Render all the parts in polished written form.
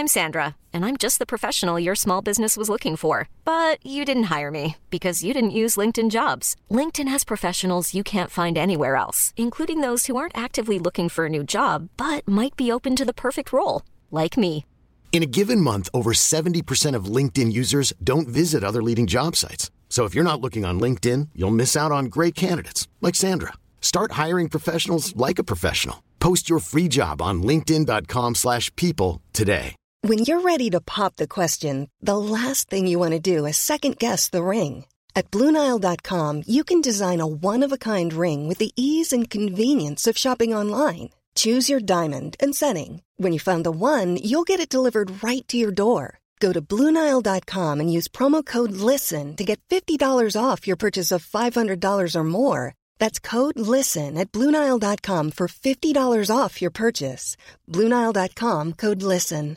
I'm Sandra, and I'm just the professional your small business was looking for. But you didn't hire me because you didn't use LinkedIn Jobs. LinkedIn has professionals you can't find anywhere else, including those who aren't actively looking for a new job, but might be open to the perfect role, like me. In a given month, over 70% of LinkedIn users don't visit other leading job sites. So if you're not looking on LinkedIn, you'll miss out on great candidates like Sandra. Start hiring professionals like a professional. Post your free job on linkedin.com/people today. When you're ready to pop the question, the last thing you want to do is second-guess the ring. At BlueNile.com, you can design a one-of-a-kind ring with the ease and convenience of shopping online. Choose your diamond and setting. When you find the one, you'll get it delivered right to your door. Go to BlueNile.com and use promo code LISTEN to get $50 off your purchase of $500 or more. That's code LISTEN at BlueNile.com for $50 off your purchase. BlueNile.com, code LISTEN.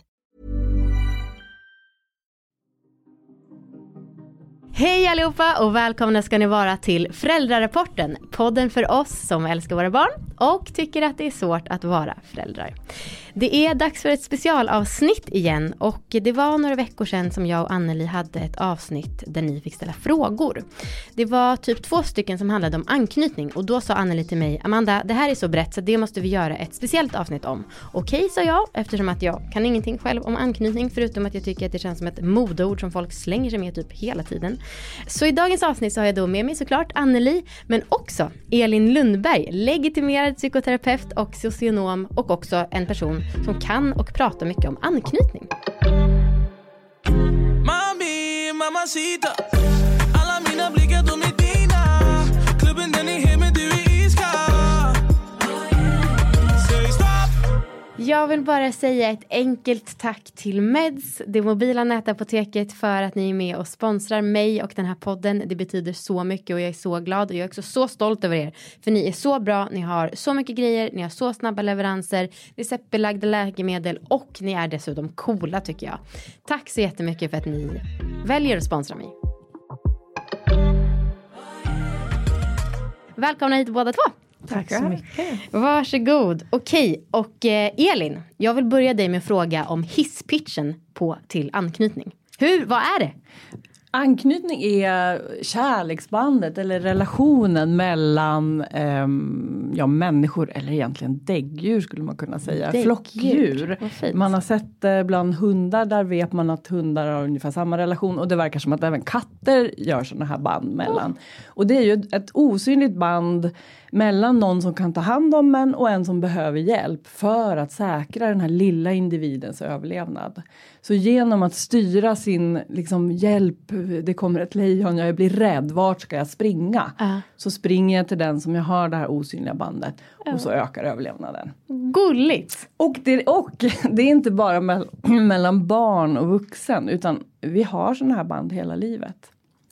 Hej allihopa och välkomna ska ni vara till Föräldrarapporten, podden för oss som älskar våra barn och tycker att det är svårt att vara föräldrar. Det är dags för ett specialavsnitt igen och det var några veckor sedan som jag och Anneli hade ett avsnitt där ni fick ställa frågor. Det var typ 2 stycken som handlade om anknytning och då sa Anneli till mig: Amanda, det här är så brett så det måste vi göra ett speciellt avsnitt om. Okej, sa jag, eftersom att jag kan ingenting själv om anknytning förutom att jag tycker att det känns som ett modeord som folk slänger sig med typ hela tiden. Så i dagens avsnitt så har jag då med mig såklart Anneli, men också Elin Lundberg, legitimerad psykoterapeut och socionom och också en person som kan och pratar mycket om anknytning. Mami, mamacita, alla mina blickar de är dina. Klubben den är hem men du är iskall. Säg stopp. Jag vill bara säga ett enkelt tack till Meds, det mobila nätapoteket, för att ni är med och sponsrar mig och den här podden. Det betyder så mycket och jag är så glad och jag är också så stolt över er. För ni är så bra, ni har så mycket grejer, ni har så snabba leveranser, receptbelagda läkemedel och ni är dessutom coola tycker jag. Tack så jättemycket för att ni väljer att sponsra mig. Välkomna hit båda två. Tack så mycket. Varsågod. Okej, och Elin, jag vill börja dig med en fråga om hisspitchen till anknytning. Vad är det? Anknytning är kärleksbandet eller relationen mellan människor eller egentligen däggdjur skulle man kunna säga. Flockdjur. Man har sett bland hundar, där vet man att hundar har ungefär samma relation och det verkar som att även katter gör sådana här band mellan. Och det är ju ett osynligt band mellan någon som kan ta hand om en och en som behöver hjälp för att säkra den här lilla individens överlevnad. Så genom att styra sin hjälp, det kommer ett lejon, jag blir rädd, vart ska jag springa? Så springer jag till den som jag har det här osynliga bandet och så ökar överlevnaden. Gulligt! Och det är inte bara mellan barn och vuxen utan vi har sådana här band hela livet.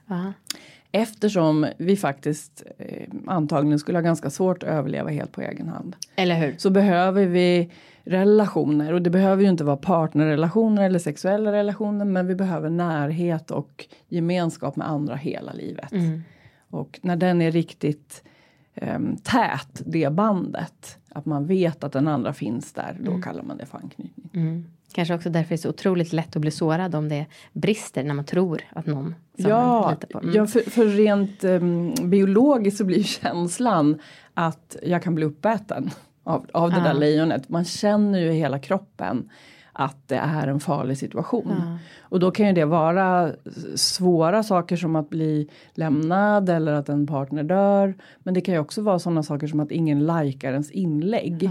Eftersom vi faktiskt antagligen skulle ha ganska svårt att överleva helt på egen hand. Eller hur? Så behöver vi relationer. Och det behöver ju inte vara partnerrelationer eller sexuella relationer. Men vi behöver närhet och gemenskap med andra hela livet. Mm. Och när den är riktigt tät, det bandet. Att man vet att den andra finns där. Då kallar man det för anknytning. Mm. Kanske också därför är det så otroligt lätt att bli sårad om det brister när man tror att någon som man litar på. Ja, för rent biologiskt så blir känslan att jag kan bli uppäten av det där lejonet. Man känner ju i hela kroppen att det är en farlig situation. Och då kan ju det vara svåra saker som att bli lämnad eller att en partner dör. Men det kan ju också vara sådana saker som att ingen likar ens inlägg.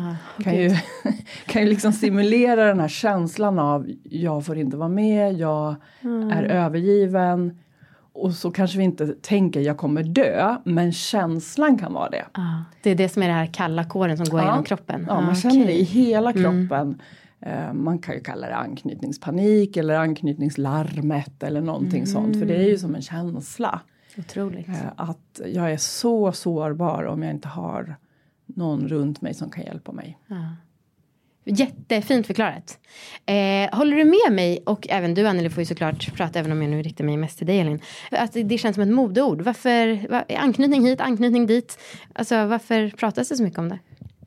Kan ju stimulera den här känslan av jag får inte vara med, jag är övergiven. Och så kanske vi inte tänker jag kommer dö, men känslan kan vara det. Det är det som är det här kalla kåren som går genom kroppen. Ja, man känner det i hela kroppen. Man kan ju kalla det anknytningspanik eller anknytningslarmet eller någonting sånt. För det är ju som en känsla. Otroligt. Att jag är så sårbar om jag inte har någon runt mig som kan hjälpa mig. Jättefint förklarat. Håller du med mig, och även du Anneli får ju såklart prata, även om jag nu riktar mig mest till dig Elin, att det känns som ett modeord. Varför anknytning hit, anknytning dit? Alltså varför pratas det så mycket om det?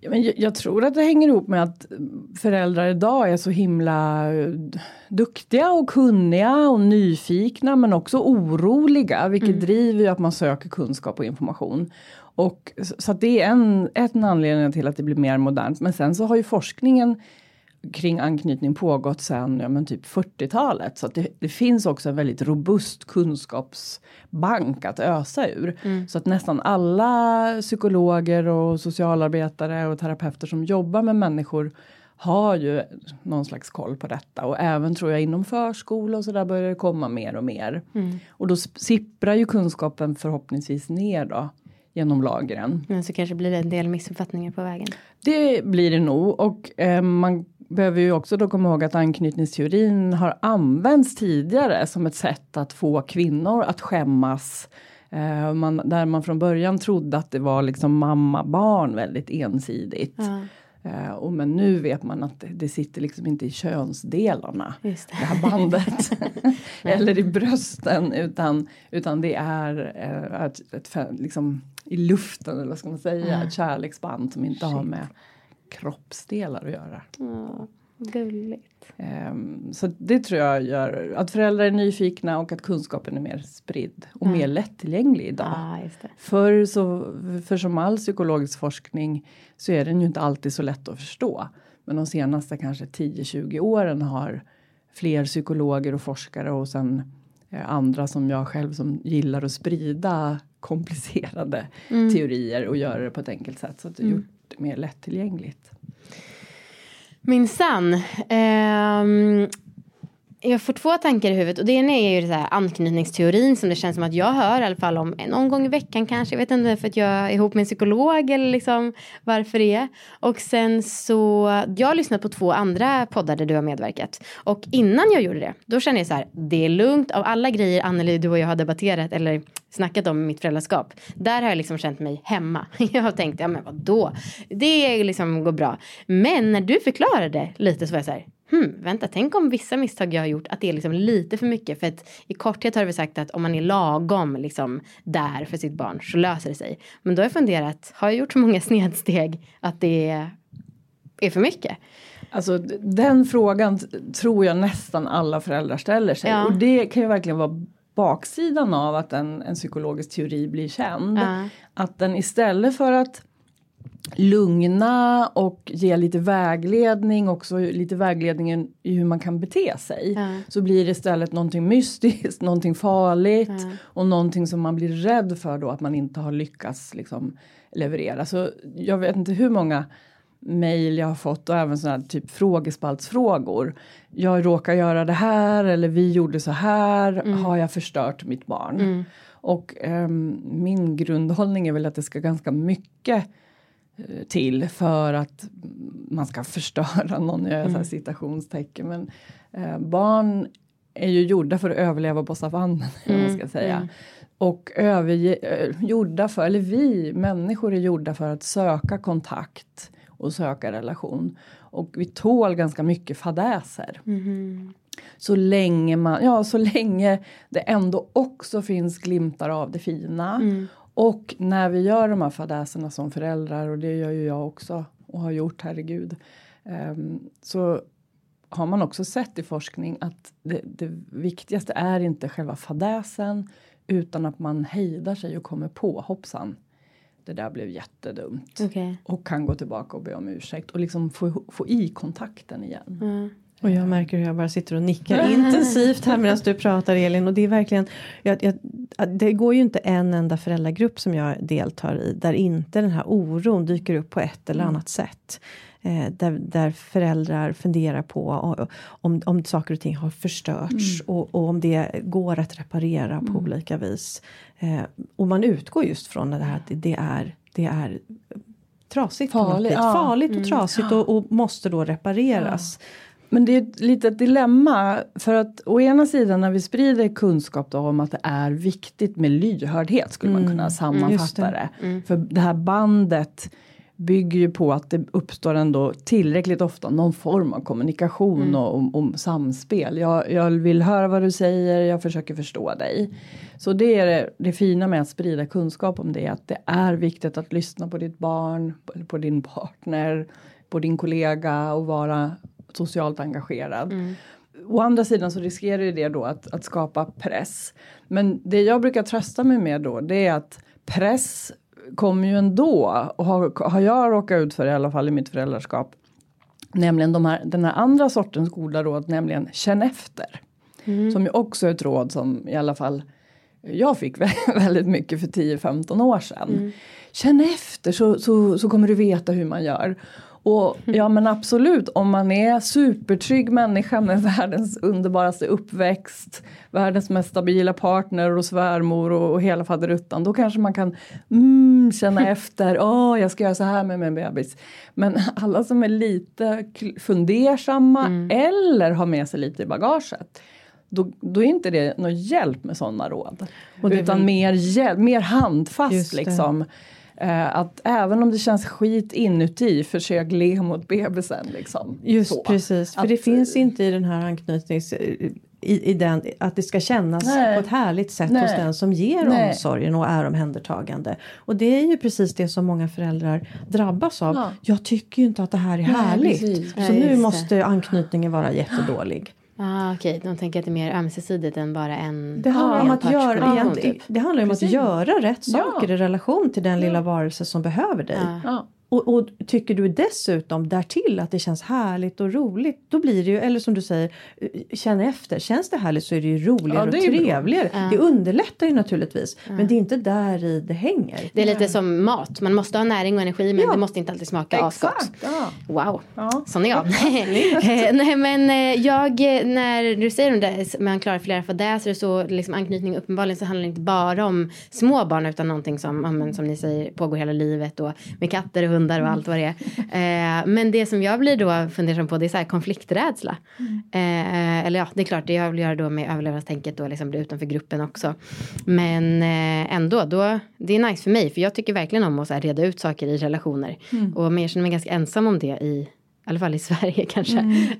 Ja, men jag tror att det hänger ihop med att föräldrar idag är så himla duktiga och kunniga och nyfikna men också oroliga. Vilket driver ju att man söker kunskap och information. Och, så att det är en anledning till att det blir mer modernt. Men sen så har ju forskningen kring anknytning pågått sedan typ 40-talet. Så att det finns också en väldigt robust kunskapsbank att ösa ur. Så att nästan alla psykologer och socialarbetare och terapeuter som jobbar med människor har ju någon slags koll på detta. Och även tror jag inom förskola och så där börjar det komma mer och mer. Och då sipprar ju kunskapen förhoppningsvis ner då genom lagren. Men så kanske blir det en del missuppfattningar på vägen. Det blir det nog och man behöver ju också då komma ihåg att anknytningsteorin har använts tidigare som ett sätt att få kvinnor att skämmas. Där man från början trodde att det var liksom mamma-barn väldigt ensidigt. Men nu vet man att det sitter liksom inte i könsdelarna, det här bandet. Eller i brösten, utan det är liksom i luften, eller vad ska man säga, ett kärleksband som inte har med kroppsdelar att göra. Gulligt. Så det tror jag gör att föräldrar är nyfikna och att kunskapen är mer spridd och mer lättillgänglig idag. Just det. För som all psykologisk forskning så är den ju inte alltid så lätt att förstå. Men de senaste kanske 10-20 åren har fler psykologer och forskare och sen andra som jag själv som gillar att sprida komplicerade teorier och göra det på ett enkelt sätt. Så att det är gjort mer lättillgängligt. Minsann. Jag får två tankar i huvudet. Och det ena är ju det här anknytningsteorin som det känns som att jag hör i alla fall om någon gång i veckan kanske. Jag vet inte för att jag är ihop med en psykolog eller liksom varför det är. Och sen så, jag har lyssnat på 2 andra poddar där du har medverkat. Och innan jag gjorde det, då kände jag så här, det är lugnt. Av alla grejer Anneli, du och jag har debatterat eller snackat om mitt föräldraskap. Där har jag liksom känt mig hemma. Jag har tänkt, ja men vadå? Det liksom går bra. Men när du förklarade lite så var jag så här, vänta, tänk om vissa misstag jag har gjort att det är liksom lite för mycket. För att i korthet har vi sagt att om man är lagom liksom där för sitt barn så löser det sig. Men då har jag funderat, har jag gjort så många snedsteg att det är för mycket? Alltså den frågan tror jag nästan alla föräldrar ställer sig. Och det kan ju verkligen vara baksidan av att en psykologisk teori blir känd. Att den istället för att lugna och ge lite vägledning, också lite vägledning i hur man kan bete sig. Så blir det istället någonting mystiskt, någonting farligt och någonting som man blir rädd för då att man inte har lyckats liksom leverera. Så jag vet inte hur många mejl jag har fått och även sådana här typ frågespaltsfrågor. Jag råkar göra det här eller vi gjorde så här, har jag förstört mitt barn? Och min grundhållning är väl att det ska ganska mycket till för att man ska förstöra någon, jag så här citationstecken. Men barn är ju gjorda för att överleva på savannen, man ska säga. Och gjorda för, eller vi människor är gjorda för att söka kontakt och söka relation. Och vi tål ganska mycket fadäser. Så länge det ändå också finns glimtar av det fina. Och när vi gör de här fadäserna som föräldrar, och det gör ju jag också och har gjort, herregud. Så har man också sett i forskning att det viktigaste är inte själva fadäsen utan att man hejdar sig och kommer på, hoppsan. Det där blev jättedumt. Och kan gå tillbaka och be om ursäkt och liksom få i kontakten igen. Och jag märker hur jag bara sitter och nickar intensivt här medan du pratar, Elin. Och det är verkligen, det går ju inte en enda föräldragrupp som jag deltar i där inte den här oron dyker upp på ett eller annat sätt. Där föräldrar funderar på om saker och ting har förstörts och om det går att reparera på olika vis. Och man utgår just från det här att det är trasigt. Farligt och trasigt och måste då repareras. Men det är ett litet dilemma, för att å ena sidan när vi sprider kunskap då om att det är viktigt med lyhördhet skulle man kunna sammanfatta det. För det här bandet bygger ju på att det uppstår ändå tillräckligt ofta någon form av kommunikation och om samspel. Jag vill höra vad du säger, jag försöker förstå dig. Så det är det fina med att sprida kunskap om det, att det är viktigt att lyssna på ditt barn, på din partner, på din kollega och vara socialt engagerad. Å andra sidan så riskerar ju det då att skapa press. Men det jag brukar trösta mig med då, det är att press kommer ju ändå, och har jag råkat ut för i alla fall i mitt föräldraskap, nämligen den här andra sortens goda råd, nämligen känn efter. Som ju också är ett råd som i alla fall jag fick väldigt mycket för 10-15 år sedan. Känn efter så kommer du veta hur man gör. Och ja, men absolut, om man är supertrygg människa med världens underbaraste uppväxt, världens mest stabila partner och svärmor och hela faderuttan, då kanske man kan känna efter, jag ska göra så här med min bebis. Men alla som är lite fundersamma eller har med sig lite i bagaget, då är inte det någon hjälp med sådana råd. Utan mer handfast liksom. Att även om det känns skit inuti, försök le mot bebisen liksom. Just så. Precis, för det finns inte i den här anknytnings... I den, att det ska kännas på ett härligt sätt hos den som ger omsorgen och är omhändertagande. Och det är ju precis det som många föräldrar drabbas av. Ja. Jag tycker ju inte att det här är härligt. Precis. Så nu måste anknytningen vara jättedålig. Okej. De tänker att det är mer ömsesidigt än bara en... Det handlar om att göra rätt saker i relation till den lilla varelse som behöver dig. Ja. Och tycker du dessutom därtill att det känns härligt och roligt, då blir det ju, eller som du säger, känn efter. Känns det härligt så är det ju roligare och trevligare. Det underlättar ju naturligtvis, men det är inte där i det hänger. Det är lite som mat. Man måste ha näring och energi, men det måste inte alltid smaka asgott. Wow, sån är jag. Nej, men när du säger om det, man klarar flera fadäser, så liksom anknytning uppenbarligen så handlar det inte bara om små barn, utan någonting som ni säger pågår hela livet, och med katter och hundar och allt vad det är. Men det som jag blir då fundersam på, det är så här konflikträdsla. Eller ja, det är klart, det jag vill göra då med överlevnadstänket då, liksom bli utanför gruppen också. Men ändå, då, det är nice för mig, för jag tycker verkligen om att så här reda ut saker i relationer. Och jag känner mig ganska ensam om det i alla fall i Sverige kanske.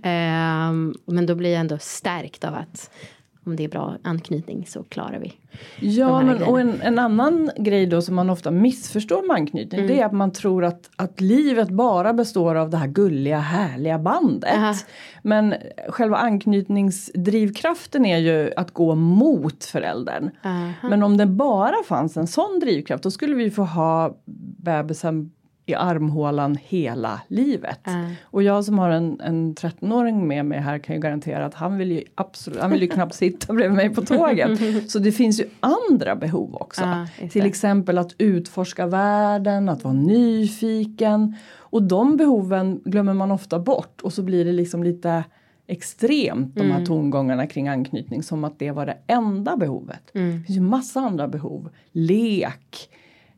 Men då blir jag ändå stärkt av att om det är bra anknytning så klarar vi. Ja, men och en annan grej då som man ofta missförstår med anknytning, det är att man tror att livet bara består av det här gulliga, härliga bandet. Men själva anknytningsdrivkraften är ju att gå mot föräldern. Men om det bara fanns en sån drivkraft, då skulle vi få ha bebisen i armhålan hela livet. Och jag som har en 13-åring med mig här kan ju garantera att han vill ju knappt sitta bredvid mig på tåget. Så det finns ju andra behov också. Till exempel att utforska världen, att vara nyfiken. Och de behoven glömmer man ofta bort. Och så blir det liksom lite extremt, de här tongångarna kring anknytning, som att det var det enda behovet. Det finns ju massa andra behov. Lek,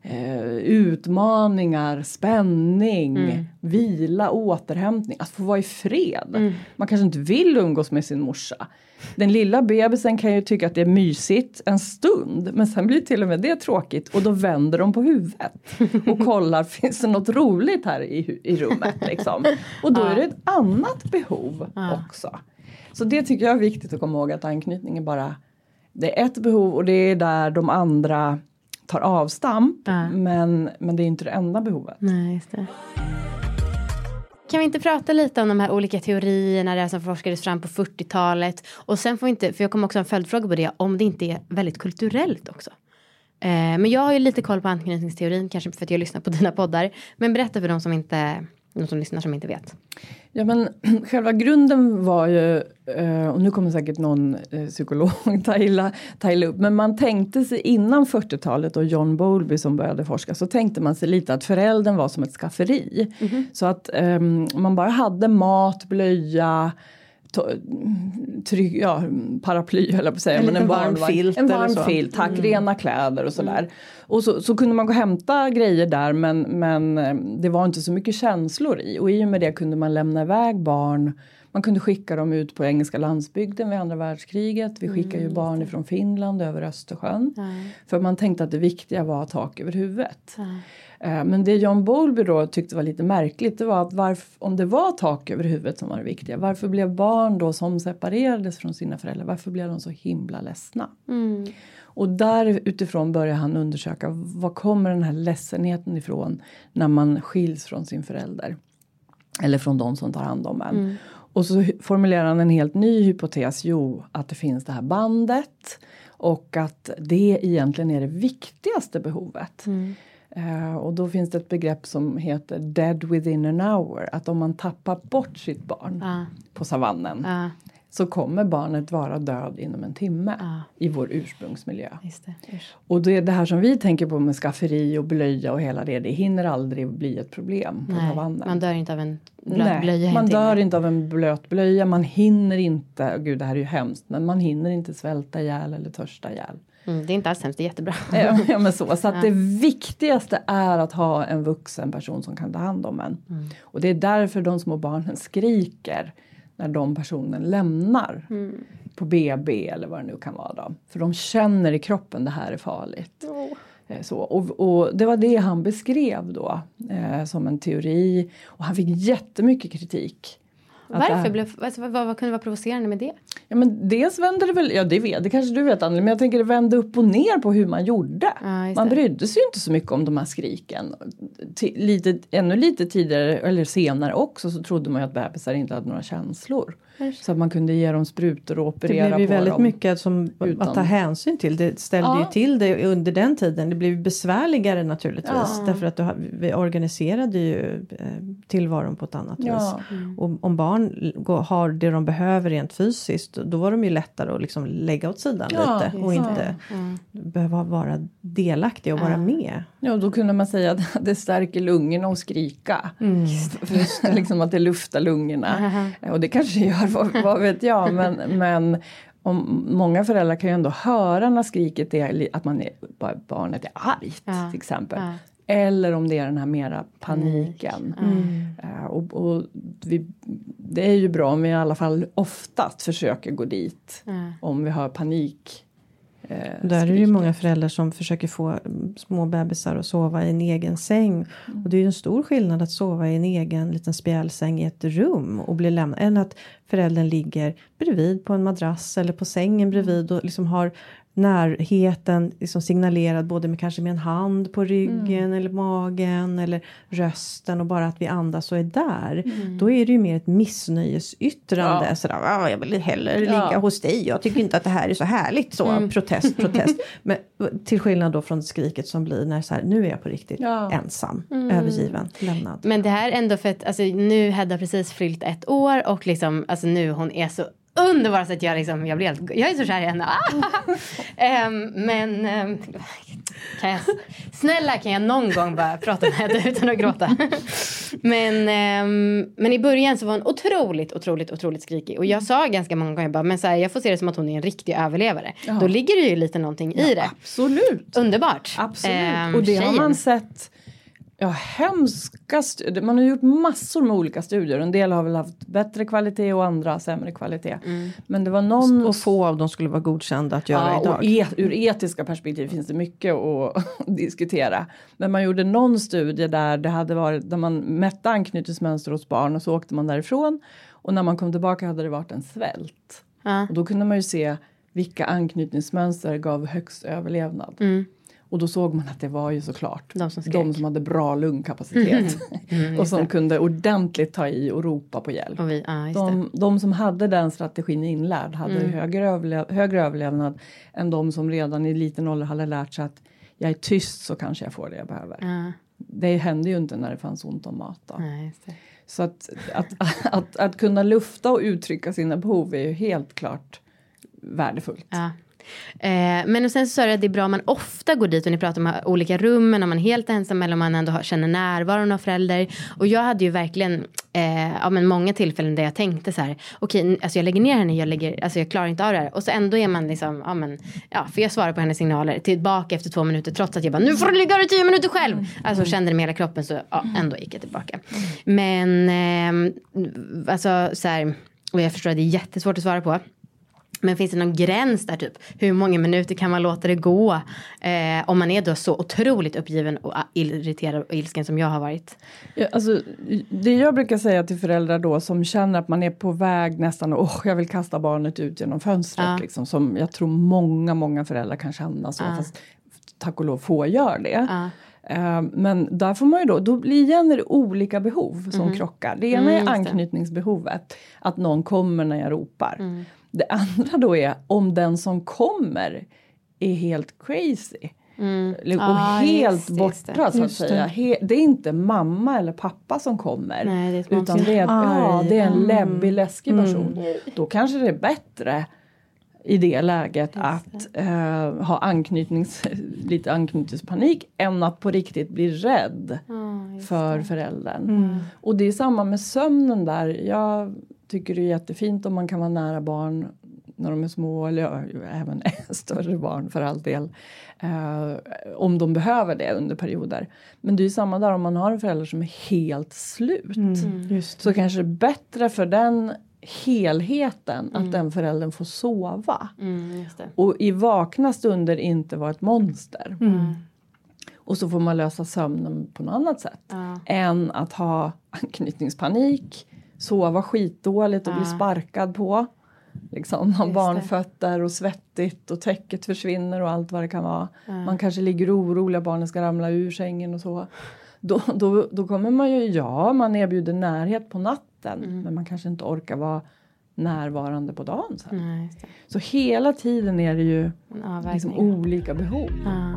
utmaningar, spänning, vila, återhämtning, att få vara i fred. Man kanske inte vill umgås med sin morsa. Den lilla bebisen kan ju tycka att det är mysigt en stund, men sen blir till och med det tråkigt, och då vänder de på huvudet och kollar, finns det något roligt här i rummet liksom. Och då är det ett annat behov också. Så det tycker jag är viktigt att komma ihåg, att anknytning är bara, det är ett behov, och det är där de andra tar avstamp, men det är inte det enda behovet. Nej, just det. Kan vi inte prata lite om de här olika teorierna där som forskades fram på 40-talet? Och sen får vi inte, för jag kommer också ha en följdfråga på det, om det inte är väldigt kulturellt också. Men jag har ju lite koll på anknytningsteorin, kanske för att jag lyssnar på dina poddar. Men berätta för de som lyssnar som inte vet. Ja, men själva grunden var ju, och nu kommer säkert någon psykolog ta illa upp, men man tänkte sig innan 40-talet och John Bowlby som började forska, så tänkte man sig lite att föräldern var som ett skafferi. Så att man bara hade mat, blöja, paraply höll jag på att säga, men en varm filt, tack, rena kläder och sådär. Och så kunde man gå och hämta grejer där, men det var inte så mycket känslor i, och i och med det kunde man lämna iväg barn Man kunde skicka dem ut på engelska landsbygden vid andra världskriget. Vi skickade ju barn ifrån Finland över Östersjön. För man tänkte att det viktiga var tak över huvudet. Men det John Bowlby då tyckte var lite märkligt, det var att om det var tak över huvudet som var det viktiga, varför blev barn då som separerades från sina föräldrar, varför blev de så himla ledsna? Och där utifrån började han undersöka, var kommer den här ledsenheten ifrån när man skiljs från sin förälder? Eller från de som tar hand om en. Och så formulerar han en helt ny hypotes, att det finns det här bandet och att det egentligen är det viktigaste behovet. Och då finns det ett begrepp som heter dead within an hour. Att om man tappar bort sitt barn på savannen så kommer barnet vara död inom en timme i vår ursprungsmiljö. Just det. Och det här som vi tänker på med skafferi och blöja och hela det hinner aldrig bli ett problem på savannen. Man dör inte av en blöt blöja. Man dör inte av en blöt blöja. Man hinner inte, gud det här är ju hemskt, men man hinner inte svälta ihjäl eller törsta ihjäl. Det är inte alls hemskt, det är jättebra. Ja, men så att det viktigaste är att ha en vuxen person som kan ta hand om en. Och det är därför de små barnen skriker när de personen lämnar på BB eller vad det nu kan vara då. För de känner i kroppen det här är farligt. Så, och det var det han beskrev då som en teori. Och han fick jättemycket kritik. Varför? Vad kunde vara provocerande med det? Ja, men dels vände det väl, det kanske du vet Anneli, men jag tänker det vände upp och ner på hur man gjorde. Man brydde sig ju inte så mycket om de här skriken. Ännu lite tidigare eller senare också så trodde man ju att bebisar inte hade några känslor. Så att man kunde ge dem sprutor och operera på dem. Det blev ju väldigt mycket som att ta hänsyn till. Det ställde ju till det under den tiden. Det blev besvärligare naturligtvis. Därför att vi organiserade ju tillvaron på ett annat vis. Och om barn har det de behöver rent fysiskt, då var de ju lättare att liksom lägga åt sidan lite. Och inte behöva vara delaktiga och vara med. Ja, då kunde man säga att det stärker lungorna och skrika. Liksom att det luftar lungorna. Och det kanske gör, vad vet jag. Men många föräldrar kan ju ändå höra när skriket är att barnet är argt till exempel. Eller om det är den här mera paniken. Och det är ju bra om vi i alla fall oftast försöker gå dit. Om vi har panik. Där är det ju många föräldrar som försöker få små bebisar att sova i en egen säng. Och det är ju en stor skillnad att sova i en egen liten spjälsäng i ett rum och bli lämnad. Än att föräldern ligger bredvid på en madrass eller på sängen bredvid och liksom har närheten liksom signalerad både med kanske med en hand på ryggen eller magen eller rösten och bara att vi andas och är där. Då är det ju mer ett missnöjesyttrande. Sådär, jag vill hellre ligga hos dig. Jag tycker inte att det här är så härligt. Så protest. Men till skillnad då från skriket som blir när så här, nu är jag på riktigt ensam, övergiven, lämnad. Men det här ändå för att alltså, nu Hedda precis fyllt 1 år och liksom, alltså nu hon är så underbar så att jag är så kär i henne. Kan jag någon gång bara prata med henne utan att gråta. Men i början så var hon otroligt skrikig. Och jag sa ganska många gånger bara, men så här, jag får se det som att hon är en riktig överlevare. Då ligger det ju lite någonting i det. Absolut. Underbart. Absolut. Och det har man sett. Ja, hemska studier. Man har gjort massor med olika studier. En del har väl haft bättre kvalitet och andra sämre kvalitet. Men det var någon... Och få av dem skulle vara godkända att göra idag. Och ur etiska perspektiv finns det mycket att diskutera. Men man gjorde någon studie där man mätte anknytningsmönster hos barn och så åkte man därifrån. Och när man kom tillbaka hade det varit en svält. Och då kunde man ju se vilka anknytningsmönster gav högst överlevnad. Och då såg man att det var ju såklart de som hade bra lungkapacitet. Och som kunde ordentligt ta i och ropa på hjälp. De som hade den strategin inlärd hade högre överlevnad än de som redan i liten ålder hade lärt sig att jag är tyst så kanske jag får det jag behöver. Det hände ju inte när det fanns ont om mat då. Så att kunna lufta och uttrycka sina behov är ju helt klart värdefullt. Men och sen så sa du att det är bra om man ofta går dit och ni pratar om olika rum, men om man är helt ensam eller om man ändå känner närvaron av förälder. Och jag hade ju verkligen många tillfällen där jag tänkte så här, okej, alltså jag lägger ner henne, jag klarar inte av det här. Och så ändå är man liksom, för jag svarar på hennes signaler tillbaka efter 2 minuter, trots att jag bara, nu får du ligga i 10 minuter själv. Alltså kände det med hela kroppen, så ändå gick jag tillbaka. Men alltså så här, Och jag förstår att det är jättesvårt att svara på. Men finns det någon gräns där typ? Hur många minuter kan man låta det gå? Om man är då så otroligt uppgiven och irriterad och ilsken som jag har varit. Ja, alltså, det jag brukar säga till föräldrar då som känner att man är på väg nästan och jag vill kasta barnet ut genom fönstret. Liksom, som jag tror många föräldrar kan känna så. Fast tack och lov få gör det. Men där får man ju då blir igen det olika behov som krockar. Det ena är anknytningsbehovet. Att någon kommer när jag ropar. Det andra då är om den som kommer är helt crazy. Och helt borta så att säga. Det är inte mamma eller pappa som kommer. Nej, det är utan det är en läbbig, läskig person. Då kanske det är bättre i det läget att ha lite anknytningspanik än att på riktigt bli rädd för föräldern. Och det är samma med sömnen där. Jag tycker det är jättefint om man kan vara nära barn när de är små eller även större barn för all del. Om de behöver det under perioder. Men det är ju samma där om man har en förälder som är helt slut. Så kanske det är bättre för den helheten att den föräldern får sova. Just det. Och i vakna stunder inte vara ett monster. Och så får man lösa sömnen på något annat sätt. Än att ha anknytningspanik. Sova skitdåligt och bli sparkad på. Liksom ha barnfötter och svettigt och täcket försvinner och allt vad det kan vara. Man kanske ligger orolig att barnen ska ramla ur sängen och så. Då kommer man ju, man erbjuder närhet på natten. Men man kanske inte orkar vara närvarande på dagen sen. Nej, så hela tiden är det ju liksom olika behov.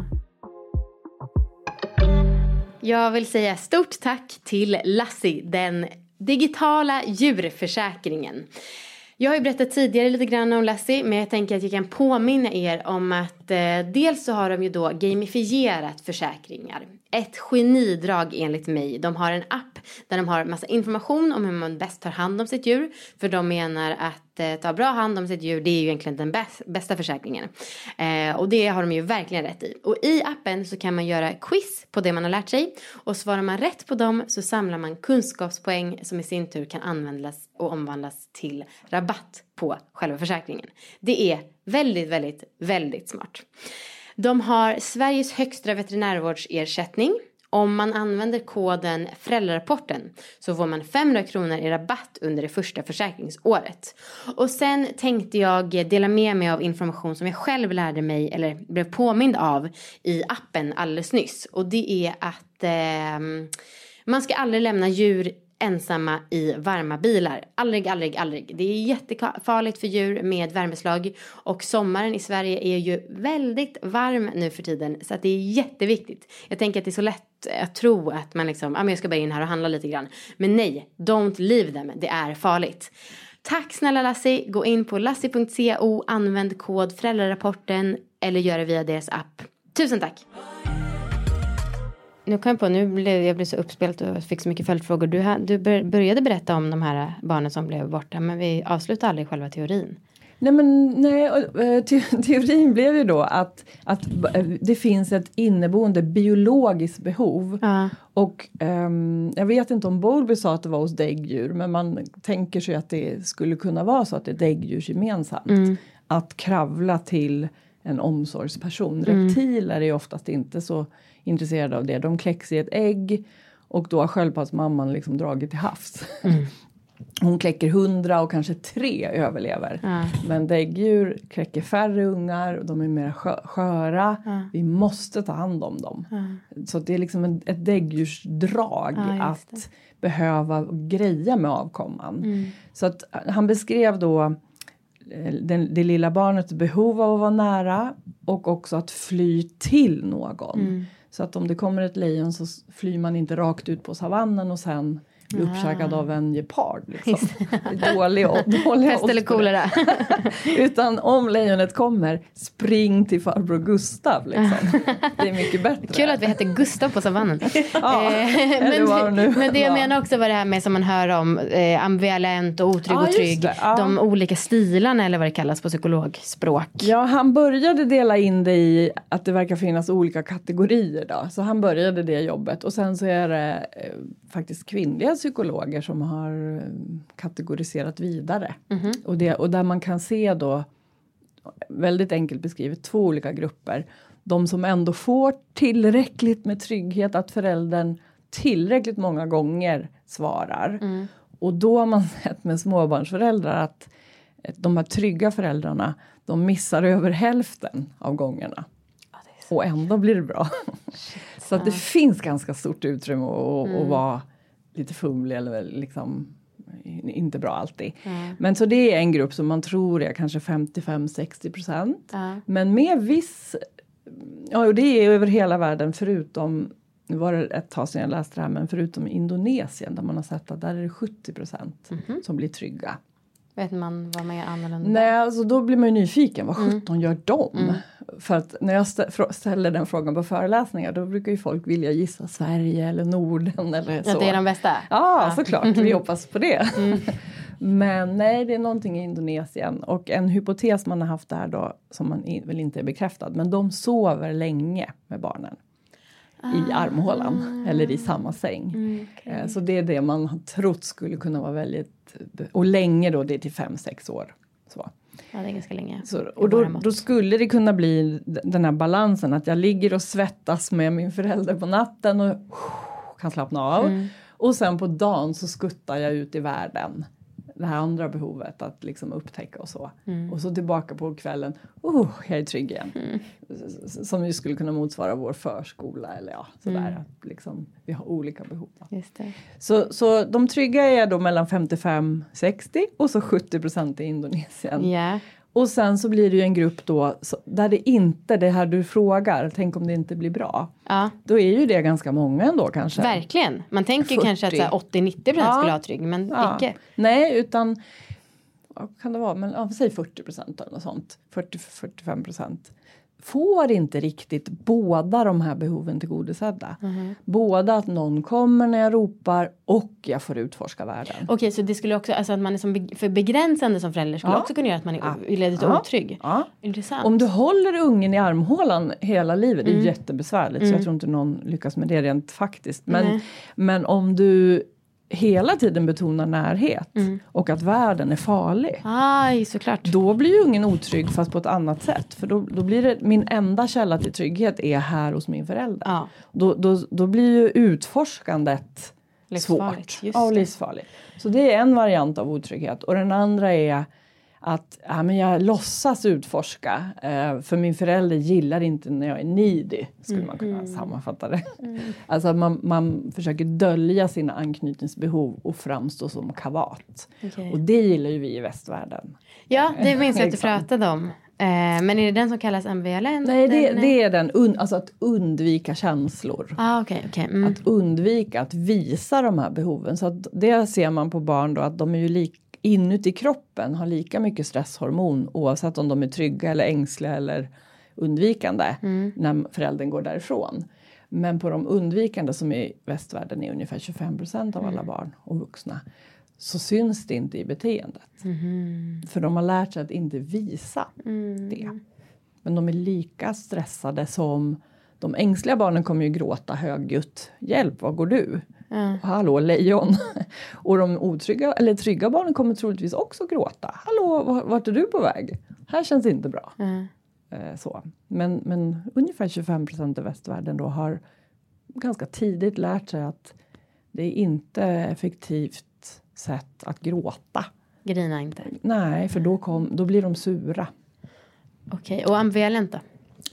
Jag vill säga stort tack till Lassie, den digitala djurförsäkringen. Jag har ju berättat tidigare lite grann om Lassie, men jag tänker att jag kan påminna er om att dels så har de ju då gamifierat försäkringar. Ett genidrag enligt mig. De har en app där de har massa information om hur man bäst tar hand om sitt djur. För de menar att ta bra hand om sitt djur, det är ju egentligen den bästa försäkringen. Och det har de ju verkligen rätt i. Och i appen så kan man göra quiz på det man har lärt sig. Och svarar man rätt på dem så samlar man kunskapspoäng som i sin tur kan användas och omvandlas till rabatt på själva försäkringen. Det är väldigt, väldigt, väldigt smart. De har Sveriges högsta veterinärvårdsersättning. Om man använder koden föräldrarapporten så får man 500 kronor i rabatt under det första försäkringsåret. Och sen tänkte jag dela med mig av information som jag själv lärde mig eller blev påmind av i appen alldeles nyss. Och det är att man ska aldrig lämna djur ensamma i varma bilar. Aldrig, aldrig, aldrig. Det är jättefarligt för djur med värmeslag. Och sommaren i Sverige är ju väldigt varm nu för tiden. Så att det är jätteviktigt. Jag tänker att det är så lätt att tro att man liksom, jag ska bara in här och handla lite grann. Men nej, don't leave them. Det är farligt. Tack snälla Lassie. Gå in på lassie.co, använd kod föräldrarapporten eller gör det via deras app. Tusen tack! Nu kom jag på, jag blev så uppspelt och fick så mycket följdfrågor. Du började berätta om de här barnen som blev borta, men vi avslutade aldrig själva teorin. Teorin blev ju då att det finns ett inneboende biologiskt behov. Och jag vet inte om Bowlby sa att det var hos däggdjur, men man tänker sig att det skulle kunna vara så att det är däggdjurs gemensamt. Att kravla till en omsorgsperson. Reptiler är oftast inte så intresserade av det. De kläcks i ett ägg och då har sköldpaddsmamman liksom dragit till havs. Hon kläcker 100 och kanske 3 överlever. Men däggdjur kläcker färre ungar och de är mer sköra. Vi måste ta hand om dem. Så det är liksom ett däggdjursdrag att behöva greja med avkomman. Så att han beskrev då det lilla barnets behov av att vara nära och också att fly till någon. Så att om det kommer ett lejon så flyr man inte rakt ut på savannen och sen blir uppkäkad av en gepard. Liksom. Dålig Pest eller kolera. Utan om lejonet kommer, spring till farbror Gustav. Liksom. Det är mycket bättre. Kul att vi heter Gustav på savannen. Men det jag menar också var det här med som man hör om ambivalent och otrygg och trygg. De olika stilarna eller vad det kallas på psykologspråk. Ja, han började dela in det i att det verkar finnas olika kategorier då. Så han började det jobbet och sen så är det faktiskt kvinnliga psykologer som har kategoriserat vidare. Och där man kan se då, väldigt enkelt beskrivet, 2 olika grupper. De som ändå får tillräckligt med trygghet, att föräldern tillräckligt många gånger svarar. Och då har man sett med småbarnsföräldrar att de här trygga föräldrarna, de missar över hälften av gångerna. Och ändå blir det bra. Så att det finns ganska stort utrymme att vara lite fumlig eller liksom inte bra alltid. Men så det är en grupp som man tror är kanske 55-60%. Men med viss, och det är över hela världen förutom, nu var det ett tag sedan jag läste det här, men förutom Indonesien där man har sett att där är det 70% som blir trygga. Vet man vad mer annorlunda? Nej, alltså då blir man ju nyfiken. Vad 17 gör de? För att när jag ställer den frågan på föreläsningar, då brukar ju folk vilja gissa Sverige eller Norden eller så. Ja, det är de bästa. Ja, såklart. Vi hoppas på det. Men nej, det är någonting i Indonesien. Och en hypotes man har haft där då, som man väl inte är bekräftad. Men de sover länge med barnen. I armhålan. Eller i samma säng. Okay. Så det är det man har trott skulle kunna vara väldigt... Och länge då, det är till 5-6 år. Så. Ja, det är ganska länge. Så, och då skulle det kunna bli den här balansen. Att jag ligger och svettas med min förälder på natten. Och kan slappna av. Och sen på dagen så skuttar jag ut i världen. Det här andra behovet att liksom upptäcka och så. Och så tillbaka på kvällen. Jag är trygg igen. Som ju skulle kunna motsvara vår förskola. Eller ja, sådär. Att liksom, vi har olika behov. Just det. Så de trygga är då mellan 55-60. Och så 70% i Indonesien. Yeah. Och sen så blir det ju en grupp då. Där det inte, det här du frågar. Tänk om det inte blir bra. Ja. Då är ju det ganska många ändå kanske. Verkligen. Man tänker 40. Kanske att 80-90% skulle ha trygg. Men icke. Nej, utan... Vad kan det vara? Men säg 40% eller något sånt. 40-45%. Får inte riktigt båda de här behoven tillgodosedda. Båda att någon kommer när jag ropar och jag får utforska världen. Okej, så det skulle också, alltså att man är som för begränsande som förälder skulle också kunna göra att man är lite otrygg. Ja. Intressant. Om du håller ungen i armhålan hela livet, det är jättebesvärligt. Så jag tror inte någon lyckas med det rent faktiskt. Men om du hela tiden betonar närhet och att världen är farlig. Aj, såklart. Då blir ju ungen otrygg fast på ett annat sätt. För då blir det, min enda källa till trygghet är här hos min förälder. Ja. Då blir ju utforskandet svårt. Ja, livsfarligt. Så det är en variant av otrygghet. Och den andra är att men jag låtsas utforska. För min förälder gillar inte när jag är needy. Skulle man kunna sammanfatta det. Alltså man försöker dölja sina anknytningsbehov och framstå som kavat. Okay. Och det gillar ju vi i västvärlden. Ja, det minns jag att du pratade om. Men är det den som kallas ambivalent? Nej, det är den. Alltså att undvika känslor. Okay. Att undvika att visa de här behoven. Så att det ser man på barn då. Att de är ju inuti kroppen har lika mycket stresshormon oavsett om de är trygga eller ängsliga eller undvikande när föräldern går därifrån. Men på de undvikande som i västvärlden är ungefär 25% av alla barn och vuxna så syns det inte i beteendet. För de har lärt sig att inte visa det. Men de är lika stressade som de ängsliga barnen kommer ju gråta högljutt. Hjälp, vad går du? Hallå, lejon. Och de otrygga eller trygga barnen kommer troligtvis också gråta. Hallå, vart är du på väg? Här känns inte bra. Så. Men ungefär 25% av västvärlden då har ganska tidigt lärt sig att det är inte effektivt sätt att gråta. Grina inte. Nej, för då blir de sura. Okej, och ambivalenta?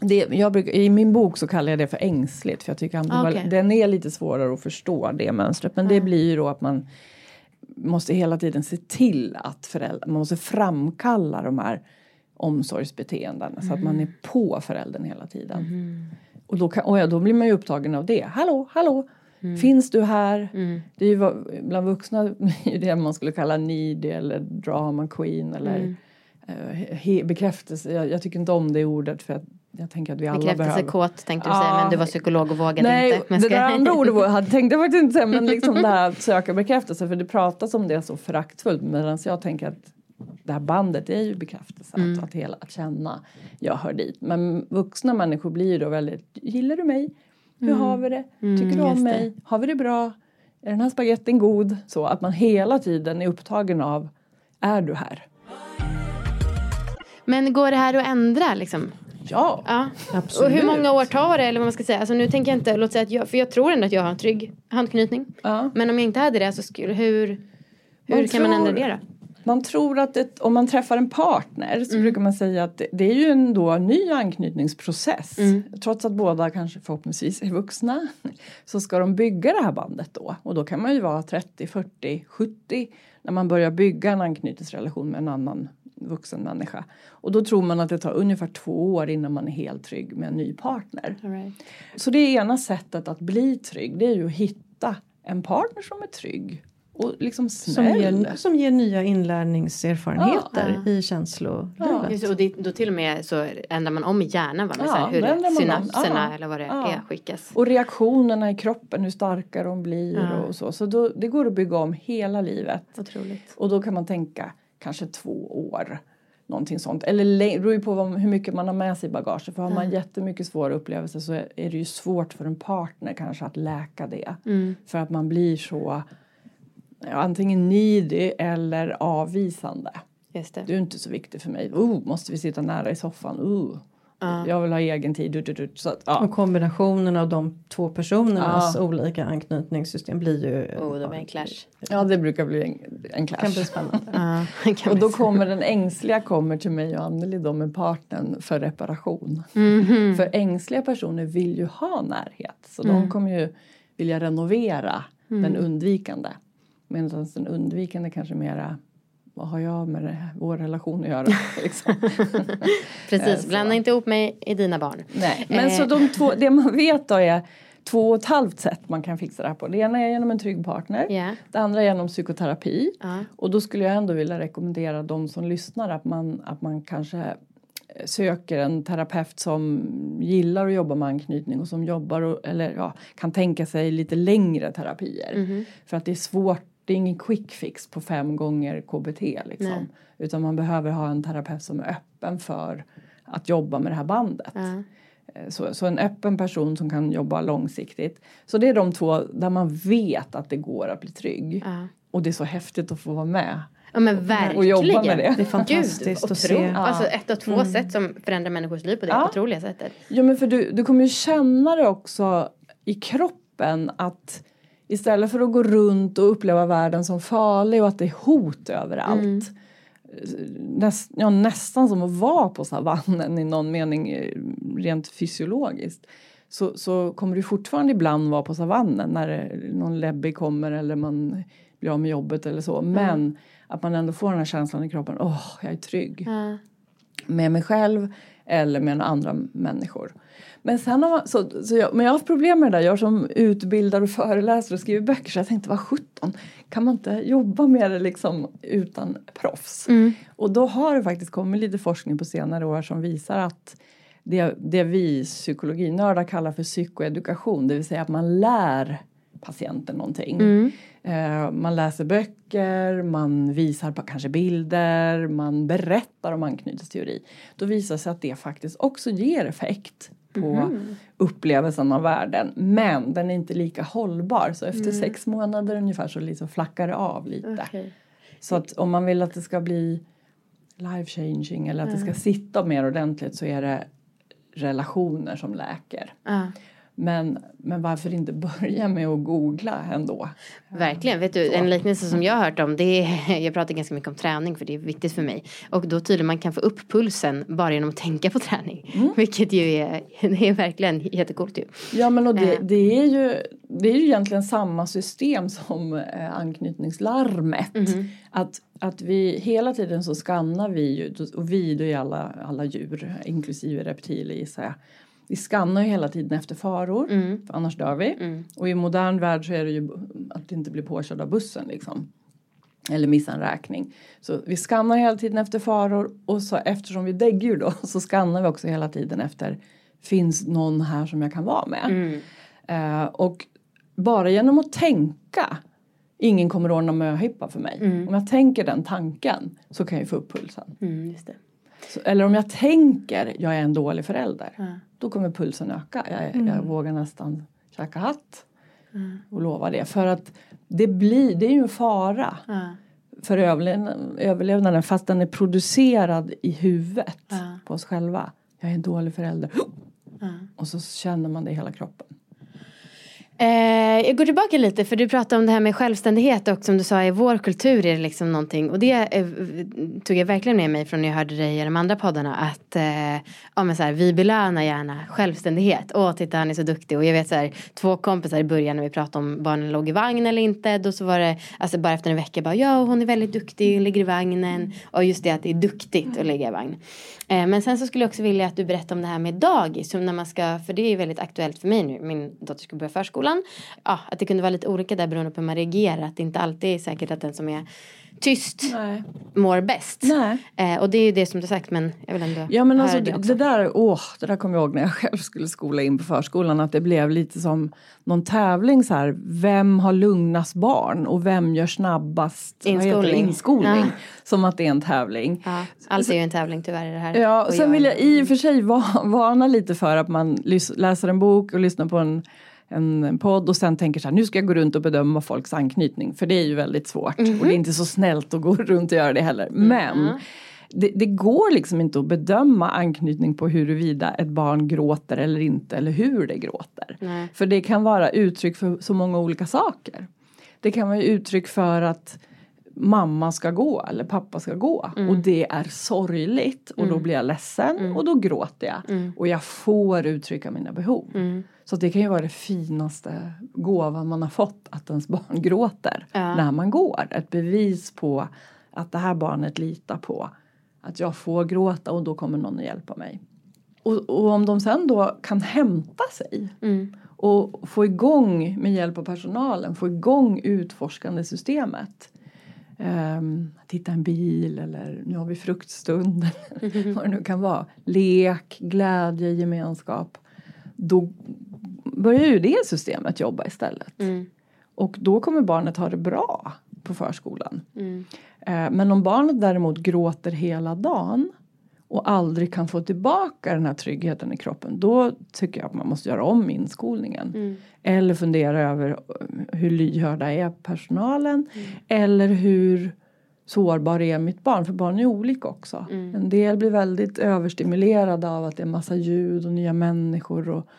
I min bok så kallar jag det för ängsligt. För jag tycker den är lite svårare att förstå det mönstret. Men det blir ju då att man måste hela tiden se till att man måste framkalla de här omsorgsbeteendena. Så att man är på föräldern hela tiden. Och då blir man ju upptagen av det. Hallå. Finns du här? Det är ju bland vuxna det man skulle kalla needy eller drama queen eller bekräftelse. Jag tycker inte om det ordet för att jag tänker att vi alla behöver. Bekräftelsekåt tänkte du säga, men du var psykolog och vågade inte. Nej, det där andra ordet tänkte jag faktiskt inte säga, men liksom det här att söka bekräftelse, för det pratas om det så föraktfullt, medan jag tänker att det här bandet är ju bekräftelse, att känna, jag hör dit. Men vuxna människor blir ju då väldigt, gillar du mig? Hur har vi det? Tycker du om mig? Har vi det bra? är den här spagettin god? Så att man hela tiden är upptagen av, är du här? Men går det här att ändra liksom? Ja, absolut. Och hur många år tar det, eller vad man ska säga? Alltså nu tänker jag inte, låt säga att för jag tror ändå att jag har en trygg handknytning. Ja. Men om jag inte hade det så skulle, hur kan man ändra det då? Man tror att om man träffar en partner så brukar man säga att det är ju en ny anknytningsprocess. Trots att båda kanske förhoppningsvis är vuxna så ska de bygga det här bandet då. Och då kan man ju vara 30, 40, 70 när man börjar bygga en anknytningsrelation med en annan vuxen människa. Och då tror man att det tar ungefär 2 år innan man är helt trygg med en ny partner. All right. Så det ena sättet att bli trygg, det är ju att hitta en partner som är trygg. Och liksom snäll. Som ger nya inlärningserfarenheter i känslolivet. Ja. Just, och då till och med så ändrar man om i hjärnan. Så här, hur synapserna eller vad det är skickas. Och reaktionerna i kroppen, hur starka de blir och så. Så då, det går att bygga om hela livet. Otroligt. Och då kan man tänka kanske 2 år. Någonting sånt. Eller det beror ju på hur mycket man har med sig i bagage. För har man jättemycket svåra upplevelser så är det ju svårt för en partner kanske att läka det. För att man blir så antingen needy eller avvisande. Just det. Du är inte så viktig för mig. Måste vi sitta nära i soffan? Jag vill ha egen tid. Så att, Och kombinationen av de 2 personernas olika anknytningssystem blir ju... det blir en clash. Ja, det brukar bli en clash. Kan bli spännande. Och då kommer den ängsliga till mig och Anneli då med partnern för reparation. För ängsliga personer vill ju ha närhet. Så de kommer ju vilja renovera den undvikande. Medan den undvikande kanske mera, vad har jag med vår relation att göra? Liksom. Precis, blanda inte ihop mig i dina barn. Nej, men så det man vet då är 2,5 sätt man kan fixa det här på. Det ena är genom en trygg partner. Yeah. Det andra är genom psykoterapi. Och då skulle jag ändå vilja rekommendera de som lyssnar att man kanske söker en terapeut som gillar att jobba med anknytning och som jobbar kan tänka sig lite längre terapier. För att det är svårt, det är ingen quick fix på 5 gånger KBT liksom. Utan man behöver ha en terapeut som är öppen för att jobba med det här bandet. Så en öppen person som kan jobba långsiktigt. Så det är de 2 där man vet att det går att bli trygg. Och det är så häftigt att få vara med. Ja men verkligen. Och jobba med det. Det är fantastiskt att se. Alltså 1 av 2 sätt som förändrar människors liv på det otroliga sättet. Ja men för du kommer ju känna det också i kroppen att istället för att gå runt och uppleva världen som farlig och att det är hot överallt. Nästan som att vara på savannen i någon mening rent fysiologiskt. Så kommer du fortfarande ibland vara på savannen när någon läbbig kommer eller man blir av med jobbet eller så. Men att man ändå får den här känslan i kroppen. Jag är trygg. Med mig själv eller med andra människor. Men sen har men jag har haft problem med det där. Jag som utbildar och föreläser och skriver böcker. Så jag tänkte, vad 17? Kan man inte jobba med det liksom utan proffs? Och då har det faktiskt kommit lite forskning på senare år som visar att det vi psykologinördar kallar för psykoedukation. Det vill säga att man lär patienten någonting. Man läser böcker, man visar på kanske bilder, man berättar om anknytningsteori. Då visar det sig att det faktiskt också ger effekt på upplevelsen av världen. Men den är inte lika hållbar. Så efter 6 månader ungefär så liksom flackar det av lite. Okay. Så att om man vill att det ska bli life changing eller att det ska sitta mer ordentligt så är det relationer som läker. Men varför inte börja med att googla ändå? Verkligen, vet du, en liknelse som jag har hört om, det är, jag pratar ganska mycket om träning för det är viktigt för mig. Och då tydligen man kan få upp pulsen bara genom att tänka på träning. Vilket ju är verkligen jättecoolt ju. Ja men och det är ju egentligen samma system som anknytningslarmet. Att vi hela tiden så skannar vi ju, och vi då är alla djur, inklusive reptiler gissar jag. Vi skannar ju hela tiden efter faror, för annars dör vi. Och i modern värld så är det ju att det inte blir påkörd av bussen liksom. Eller missa en räkning. Så vi skannar hela tiden efter faror och så eftersom vi är däggdjur då så skannar vi också hela tiden efter finns någon här som jag kan vara med. Och bara genom att tänka, ingen kommer ordna möhippa för mig. Om jag tänker den tanken så kan jag få upp pulsen. Just det. Så, eller om jag tänker jag är en dålig förälder. Då kommer pulsen öka. Jag vågar nästan käka hatt. Och lova det. För att det är ju en fara för överlevnaden. Fast den är producerad i huvudet på oss själva. Jag är en dålig förälder. Och så känner man det i hela kroppen. Jag går tillbaka lite, för du pratade om det här med självständighet, och som du sa, i vår kultur är det liksom någonting, och det tog jag verkligen med mig från när jag hörde dig i de andra poddarna, att men så här, vi belönar gärna självständighet. Titta, han är så duktig. Och jag vet så här, 2 kompisar i början när vi pratade om barnen låg i vagn eller inte, då så var det, alltså bara efter en vecka bara, ja, hon är väldigt duktig, hon ligger i vagnen, och just det att det är duktigt att ligga i vagn. Men sen så skulle jag också vilja att du berättar om det här med dagis, som när man ska, för det är väldigt aktuellt för mig nu, min dotter ska börja förskolan. Ja, att det kunde vara lite olika där beroende på hur man reagerar. Att det inte alltid är säkert att den som är tyst mår bäst. Och det är ju det som du sagt, men jag vill ändå alltså det där kommer jag ihåg när jag själv skulle skola in på förskolan, att det blev lite som någon tävling så här, vem har lugnast barn och vem gör snabbast inskolning. Som att det är en tävling. Ja, allt är ju en tävling tyvärr i det här. Ja, och sen vill jag i och för sig varna lite för att man läser en bok och lyssnar på en podd och sen tänker så här, nu ska jag gå runt och bedöma folks anknytning. För det är ju väldigt svårt. Och det är inte så snällt att gå runt och göra det heller. Men det går liksom inte att bedöma anknytning på huruvida ett barn gråter eller inte. Eller hur det gråter. För det kan vara uttryck för så många olika saker. Det kan vara uttryck för att mamma ska gå eller pappa ska gå. Och det är sorgligt. Och då blir jag ledsen och då gråter jag. Och jag får uttrycka mina behov. Så det kan ju vara det finaste gåvan man har fått, att ens barn gråter när man går. Ett bevis på att det här barnet litar på att jag får gråta och då kommer någon att hjälpa mig. Och om de sen då kan hämta sig och få igång med hjälp av personalen, få igång utforskande systemet. Titta en bil eller nu har vi fruktstund. Vad det nu kan vara. Lek, glädje, gemenskap. Då börjar ju det systemet jobba istället. Och då kommer barnet ha det bra på förskolan. Men om barnet däremot gråter hela dagen och aldrig kan få tillbaka den här tryggheten i kroppen, då tycker jag att man måste göra om inskolningen. Eller fundera över hur lyhörda är personalen. Eller hur sårbar är mitt barn. För barn är olika också. En del blir väldigt överstimulerade av att det är massa ljud och nya människor och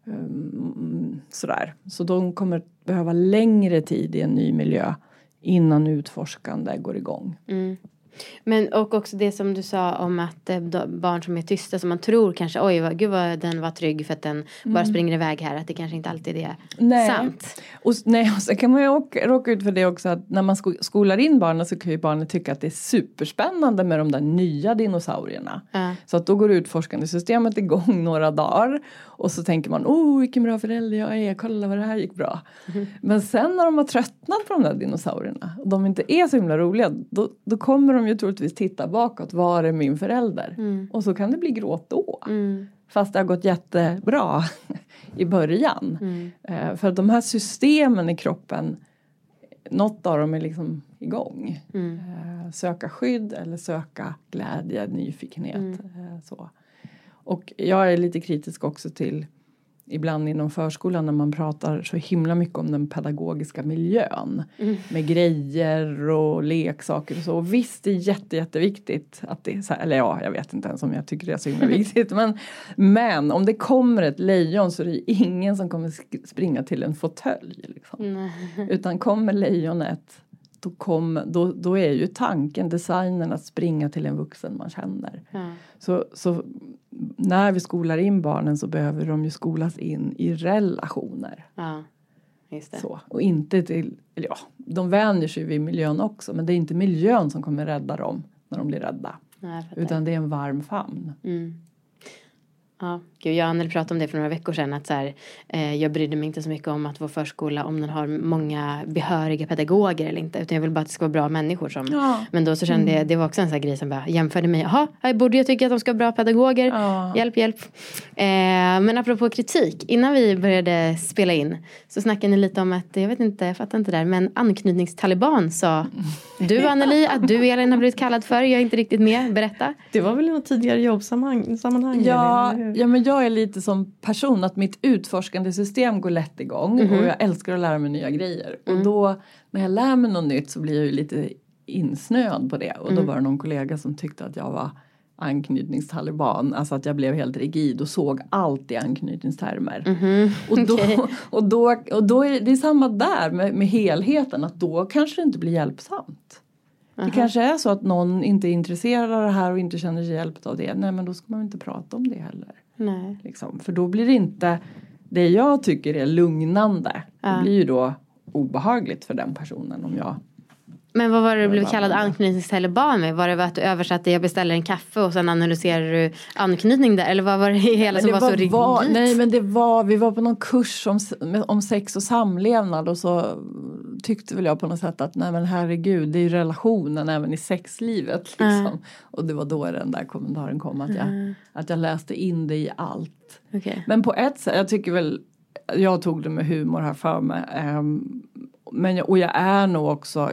sådär. Så de kommer behöva längre tid i en ny miljö innan utforskande går igång. Men och också det som du sa om att barn som är tysta, som man tror kanske, oj gud vad den var trygg för att den bara springer iväg här, att det kanske inte alltid är sant. Och så kan man ju råka ut för det också, att när man skolar in barnen så kan ju barnen tycka att det är superspännande med de där nya dinosaurierna. Så att då går utforskande systemet igång några dagar och så tänker man, vilken bra förälder jag är, kolla vad det här gick bra. Men sen när de har tröttnat på de där dinosaurierna och de inte är så himla roliga, då kommer de ju troligtvis titta bakåt, var är min förälder? Och så kan det bli gråt då. Fast det har gått jättebra i början. För att de här systemen i kroppen, något av dem är liksom igång. Söka skydd eller söka glädje, nyfikenhet. Så. Och jag är lite kritisk också till ibland inom förskolan när man pratar så himla mycket om den pedagogiska miljön. Med grejer och leksaker och så. Och visst, det är jätteviktigt att det är så här, eller jag vet inte ens om jag tycker det är så himla viktigt. Men om det kommer ett lejon så är det ingen som kommer springa till en fåtölj. Liksom. Utan kommer lejonet, då är ju tanken, designen att springa till en vuxen man känner. Så när vi skolar in barnen så behöver de ju skolas in i relationer. Just det. Så, och inte till, de vänjer sig vid miljön också, men det är inte miljön som kommer rädda dem när de blir rädda. Utan det är en varm famn. Ja, gud, jag och Anneli pratade om det för några veckor sedan, att så här, jag brydde mig inte så mycket om att vår förskola, om den har många behöriga pedagoger eller inte, utan jag vill bara att det ska vara bra människor som, men då så kände jag, det var också en sån här grej som bara jämförde mig, här borde jag tycka att de ska vara bra pedagoger, hjälp. Men apropå kritik, innan vi började spela in så snackade ni lite om att, jag fattar inte där, men anknytningstaliban sa du, Anneli, att du, Elin, har blivit kallad för, jag är inte riktigt med, berätta. Det var väl i något tidigare jobbsammanhang? Ja, hur? Ja, men jag är lite som person att mitt utforskande system går lätt igång. Och jag älskar att lära mig nya grejer. Och då när jag lär mig något nytt så blir jag ju lite insnöad på det. Och då var det någon kollega som tyckte att jag var anknytningstaliban. Alltså att jag blev helt rigid och såg allt i anknytningstermer. Och då är det samma där med helheten. Att då kanske det inte blir hjälpsamt. Det kanske är så att någon inte är intresserad av det här och inte känner sig hjälpt av det. Nej, men då ska man inte prata om det heller. Nej. Liksom. För då blir det inte det jag tycker är lugnande. Det blir ju då obehagligt för den personen om jag... Men vad var det du blev kallad anknytningstaliban med? Var det att du översatte jag beställer en kaffe och sen analyserar du anknytning där? Eller vad var det hela som var så rigid? Nej, men vi var på någon kurs om sex och samlevnad och så tyckte väl jag på något sätt att nej men herregud, det är ju relationen även i sexlivet liksom. Och det var då den där kommentaren kom att jag läste in det i allt. Okay. Men på ett sätt, jag tycker väl, jag tog det med humor här för mig. Men jag är nog också,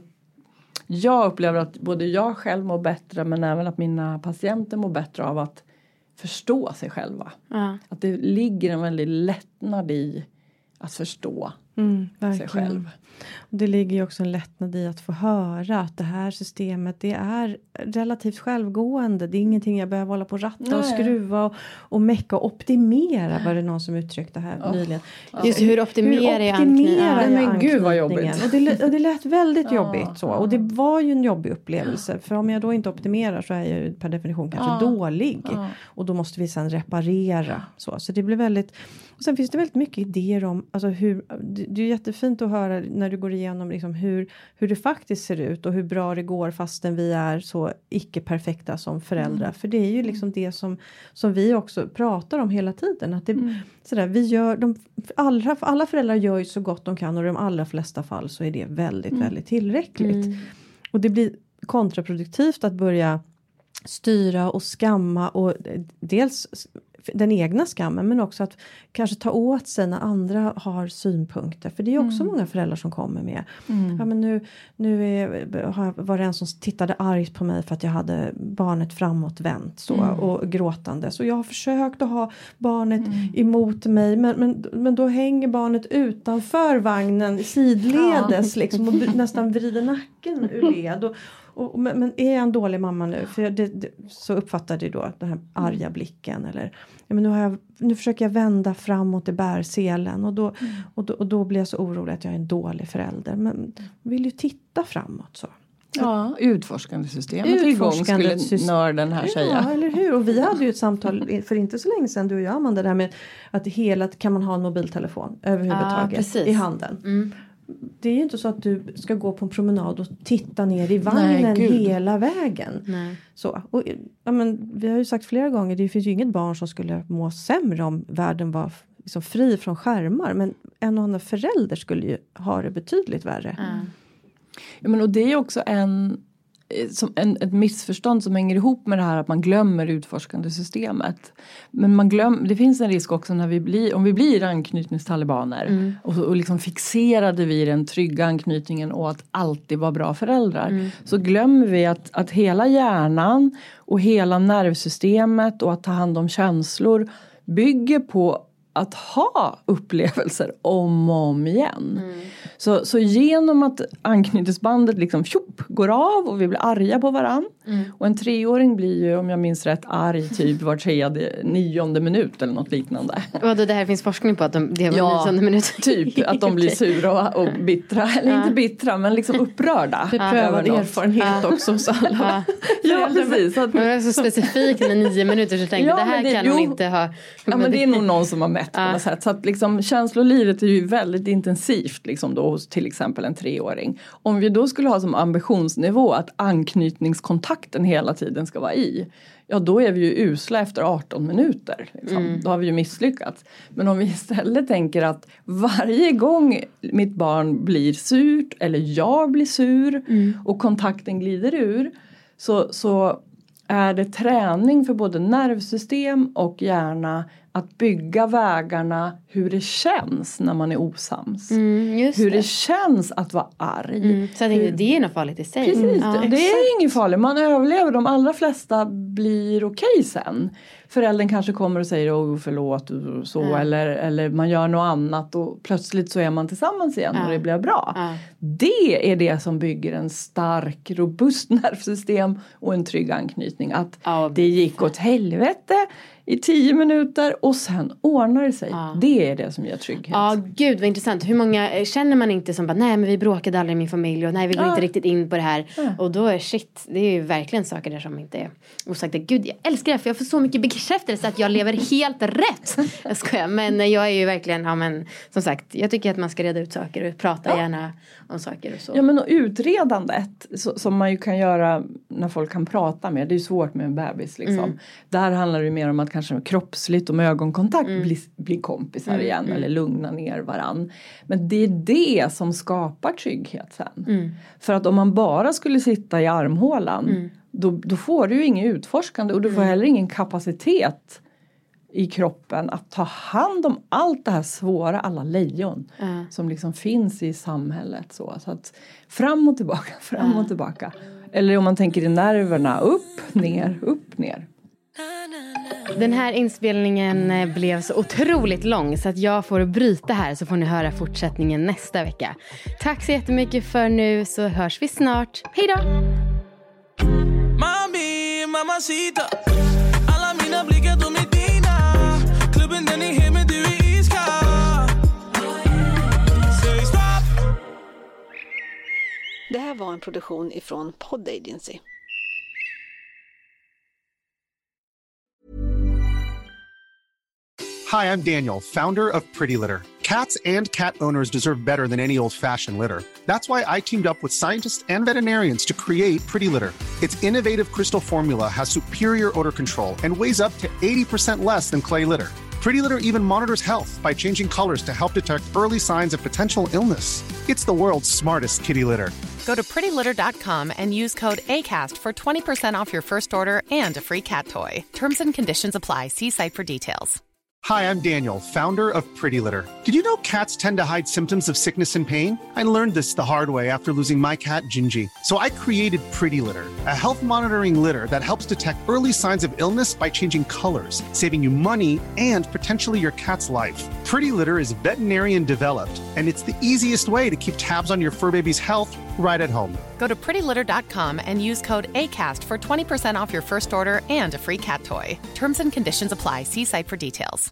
jag upplever att både jag själv mår bättre men även att mina patienter mår bättre av att förstå sig själva. Att det ligger en väldigt lättnad i att förstå sig själv. Det ligger ju också en lättnad i att få höra att det här systemet det är relativt självgående. Det är ingenting jag behöver hålla på och ratta och skruva och mecka och optimera. Var det någon som uttryckte här nyligen. Just hur optimerar jag anknytningen? Men gud vad jobbigt. Och det lät väldigt jobbigt så. Och det var ju en jobbig upplevelse. För om jag då inte optimerar så är jag ju per definition kanske dålig. Och då måste vi sen reparera. Så det blir väldigt... Och sen finns det väldigt mycket idéer om alltså hur, det är jättefint att höra när du går igenom liksom hur det faktiskt ser ut och hur bra det går fastän vi är så icke-perfekta som föräldrar. För det är ju liksom det som vi också pratar om hela tiden. Att det, sådär, vi gör, alla föräldrar gör ju så gott de kan och i de allra flesta fall så är det väldigt, väldigt tillräckligt. Och det blir kontraproduktivt att börja styra och skamma och dels den egna skammen men också att kanske ta åt sig när andra har synpunkter. För det är också många föräldrar som kommer med. Ja, men var det en som tittade argt på mig för att jag hade barnet framåtvänt så, och gråtande. Så jag har försökt att ha barnet emot mig men då hänger barnet utanför vagnen sidledes liksom, och nästan vrider nacken ur led. Men är jag en dålig mamma nu? För så uppfattade jag då den här arga blicken. Eller, ja, men nu försöker jag vända framåt i bärselen. Och då blir jag så orolig att jag är en dålig förälder. Men vill ju titta framåt så. Ja, utforskande system. Skulle nörden här säga. Ja, eller hur? Och vi hade ju ett samtal för inte så länge sedan, du och jag, Amanda, där med att kan man ha en mobiltelefon överhuvudtaget i handen. Det är ju inte så att du ska gå på en promenad och titta ner i vagnen hela vägen. Nej. Så. Och, ja, men, vi har ju sagt flera gånger, det finns ju inget barn som skulle må sämre om världen var liksom fri från skärmar. Men en och annan förälder skulle ju ha det betydligt värre. Ja, men, och det är också ett missförstånd som hänger ihop med det här att man glömmer utforskande systemet. Men det finns en risk också om vi blir anknytningstalibaner och liksom fixerade vid den trygga anknytningen och att alltid vara bra föräldrar. Så glömmer vi att hela hjärnan och hela nervsystemet och att ta hand om känslor bygger på att ha upplevelser om och om igen. Så genom att anknytningsbandet liksom går av och vi blir arga på varann. Och en 3-åring blir ju, om jag minns rätt, arg typ var 9:e minut eller något liknande. Och det här finns forskning på att det var 9:e minut. Typ att de blir sura och bittra. Eller inte bittra, men liksom upprörda. Beprövad erfarenhet också hos alla. Ja, precis. Det var så specifikt med 9 minuter så tänkte det här kan hon inte ha. Ja, men det är nog någon som har mätt på något sätt. Så att liksom, känslolivet är ju väldigt intensivt liksom då hos till exempel en 3-åring. Om vi då skulle ha som ambitionsnivå att anknytningskontakten hela tiden ska vara i. Ja, då är vi ju usla efter 18 minuter. Liksom. Då har vi ju misslyckats. Men om vi istället tänker att varje gång mitt barn blir surt eller jag blir sur och kontakten glider ur så är det träning för både nervsystem och hjärna att bygga vägarna hur det känns när man är osams. Hur det känns att vara arg. Så att det är något farligt i sig. Precis, det är inget farligt. Man överlever, de allra flesta blir okej sen. Föräldern kanske kommer och säger förlåt och så. Eller man gör något annat och plötsligt så är man tillsammans igen och det blir bra. Det är det som bygger en stark, robust nervsystem och en trygg anknytning. Att det gick åt helvete i 10 minuter och sen ordnar det sig. Det är det som ger trygghet. Ja, gud vad intressant. Hur många känner man inte som bara, nej men vi bråkade aldrig i min familj och nej vi går inte riktigt in på det här. Och då det är ju verkligen saker där som inte är osagda. Gud, jag älskar det för jag får så mycket bekräftelse att jag lever helt rätt. Jag skojar, men jag är ju verkligen, som sagt, jag tycker att man ska reda ut saker och prata gärna om saker och så. Ja, men och utredandet som man ju kan göra när folk kan prata med, det är ju svårt med en bebis liksom. Där handlar det ju mer om att kanske kroppsligt och med ögonkontakt blir kompisar igen eller lugna ner varann. Men det är det som skapar trygghet sen. För att om man bara skulle sitta i armhålan då får du ju ingen utforskande och du får heller ingen kapacitet i kroppen att ta hand om allt det här svåra, alla lejon som liksom finns i samhället. Så att fram och tillbaka. Eller om man tänker i nerverna, upp, ner. Den här inspelningen blev så otroligt lång så att jag får bryta här så får ni höra fortsättningen nästa vecka. Tack så jättemycket för nu så hörs vi snart. Hej då! Mami, mamacita. Alla mina blickar de är dina. Klubben den är hemma, du är iskall. Säg stopp! Det här var en produktion ifrån Pod Agency. Hi, I'm Daniel, founder of Pretty Litter. Cats and cat owners deserve better than any old-fashioned litter. That's why I teamed up with scientists and veterinarians to create Pretty Litter. Its innovative crystal formula has superior odor control and weighs up to 80% less than clay litter. Pretty Litter even monitors health by changing colors to help detect early signs of potential illness. It's the world's smartest kitty litter. Go to prettylitter.com and use code ACAST for 20% off your first order and a free cat toy. Terms and conditions apply. See site for details. Hi, I'm Daniel, founder of Pretty Litter. Did you know cats tend to hide symptoms of sickness and pain? I learned this the hard way after losing my cat, Gingy. So I created Pretty Litter, a health monitoring litter that helps detect early signs of illness by changing colors, saving you money and potentially your cat's life. Pretty Litter is veterinarian developed, and it's the easiest way to keep tabs on your fur baby's health right at home. Go to prettylitter.com and use code ACAST for 20% off your first order and a free cat toy. Terms and conditions apply. See site for details.